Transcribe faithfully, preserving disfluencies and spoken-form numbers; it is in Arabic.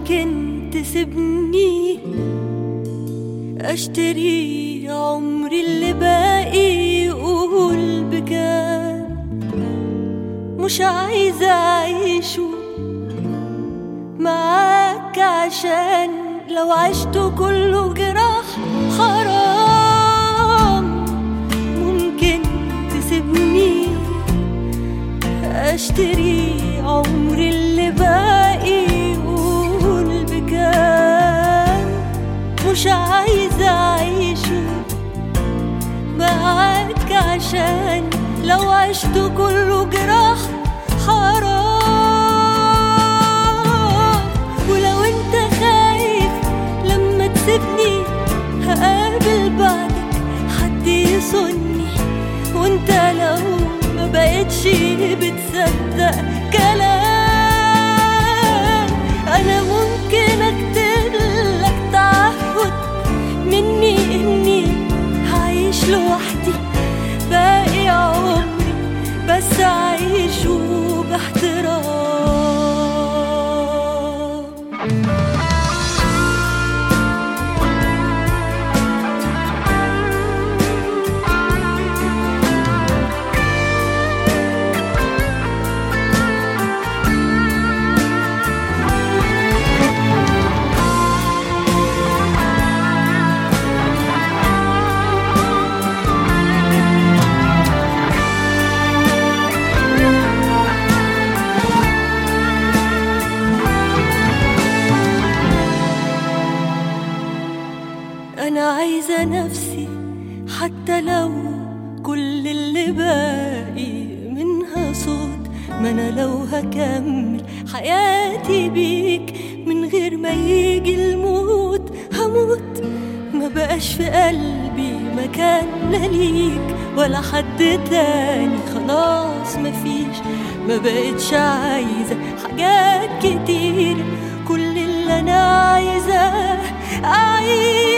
ممكن تسيبني اشتري عمري اللي باقي؟ قول بكام؟ مش عايزة اعيشه معاك، عشان لو عشته كله جراح حرام. ممكن تسيبني اشتري عمري اللي باقي؟ قول بكام؟ مش عايزة اعيشه معاك، عشان لو عشته كله جراح حرام. ولو انت خايف لما تسيبني هقابل بعدك حد يصني، وانت لو ما بقتش بتصدق كلام، انا ممكن اكتب لك تعهد مني اني هعيش لوحدي باقي عمري، بس اعيشه باحترام. أنا عايزة نفسي حتى لو كل اللي باقي منها صوت، ما أنا لو هكمل حياتي بيك من غير ما يجي الموت هموت. ما بقاش في قلبي مكان لا ليك ولا حد تاني، خلاص مفيش. ما بقتش عايزة حاجات كتير، كل اللي أنا عايزة أعيش